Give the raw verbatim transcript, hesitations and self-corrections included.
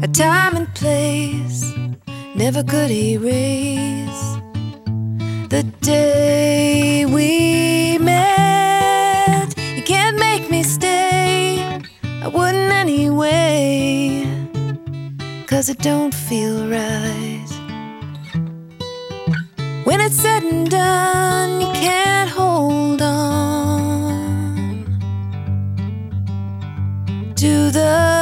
A time and place never could erase the day we met. You can't make me stay, I wouldn't anyway, 'cause it don't feel right. When it's said and done,